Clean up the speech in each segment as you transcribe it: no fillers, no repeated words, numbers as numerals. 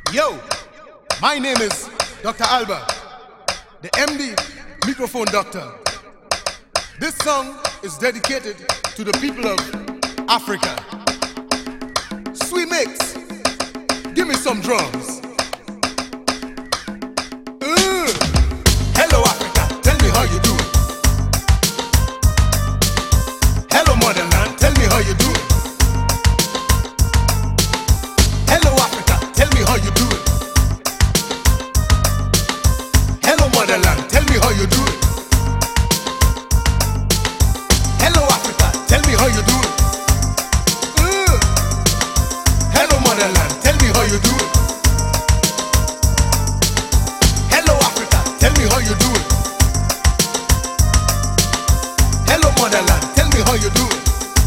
Yo, my name is Dr. Alba, the MD microphone doctor. This song is dedicated to the people of Africa. Sweet mix, give me some drums. Hello Africa, tell me how you doing. Hello motherland, tell me how you doing. Hello Africa, tell me how you doing. Hello motherland, tell me how you doing. Hello Africa, tell me how you doing. Hello motherland, tell me how you doing. Hello Africa, tell me how you doing. Hello motherland, tell me how you doing.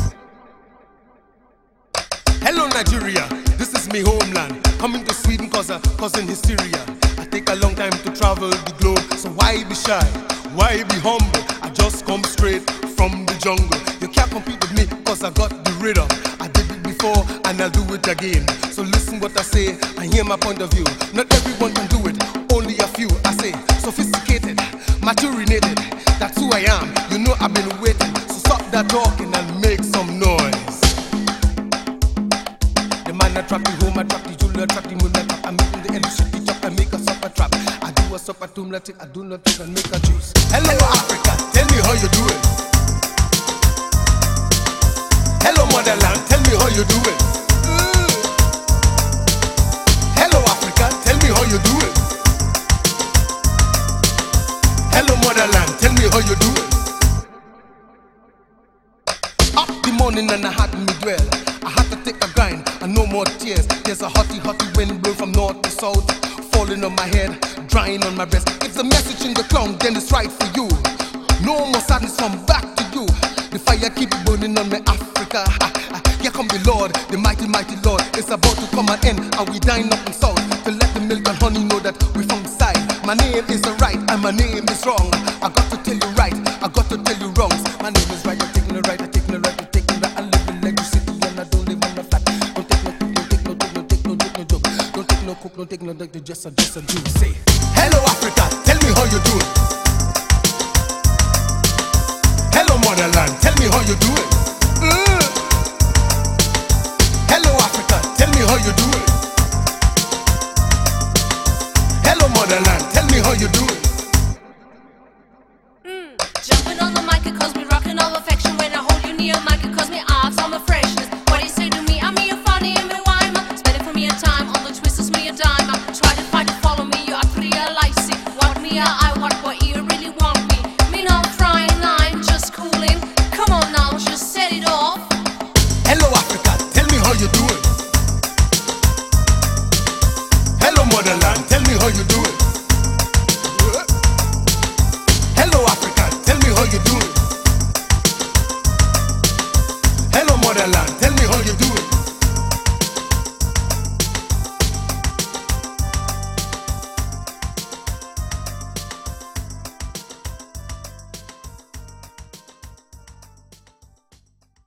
Hello Nigeria, this is me homeland. Coming to Sweden causing hysteria. I take a long time to travel the globe, so why be shy? Why be humble? I just come straight from the jungle. You can't compete with me cause I got the rhythm. I did it before and I'll do it again. So listen what I say and hear my point of view. Not everyone can do it, only a few. I say sophisticated, maturinated. That's who I am. You know I've been waiting. So stop that talking and make some noise. The man I trap the home, I trap the jewel, I trap the moon, I trap. I'm making the electricity chop, I make a supper trap. I do a supper tomb, I do nothing and make a juice. Hello Africa, tell me how you doing. Hello motherland, tell me how you doing. Hello Africa, tell me how you doing. Hello motherland, tell me how you doing. Up the morning and I had me dwell. I had to take a grind and no more tears. There's a hotty wind blowing from north to south, falling on my head, drying on my breast. If the message in the clown, then it's right for you. No more sadness from back to you. The fire keep burning on my Africa. Here come the Lord, the mighty Lord. It's about to come an end, and we dine up in south to let the milk and honey know that we from the side. My name is right and my name is wrong. I got to tell you right, I got to tell you wrongs. My name is right, I'm taking it right, I'm taking it right, I'm taking it right. I live in electricity and I don't live on the flat. Don't take no cook, don't take no joke. Don't take no cook, don't take no duck, just a do. Say, hello Africa, tell me how you doing. Hello motherland, tell me how you doing. Hello Africa, tell me how you doing. Hello motherland, tell me how you doing. Jumping on the mic, it cause me rocking all affection. When I hold you near, mic, it cause me off some freshness. What do you say to me? I'm me a funny and me wine. Spending for me a time on the twist is me a dime. Try to find to follow me, you have to realize it. Want me, I want what you really want me. Me not trying, I'm just cooling. Come on now, just set it off. Hello Africa, tell me how you doing. Hello motherland, tell me how you doing. Hello Africa, tell me how you doing.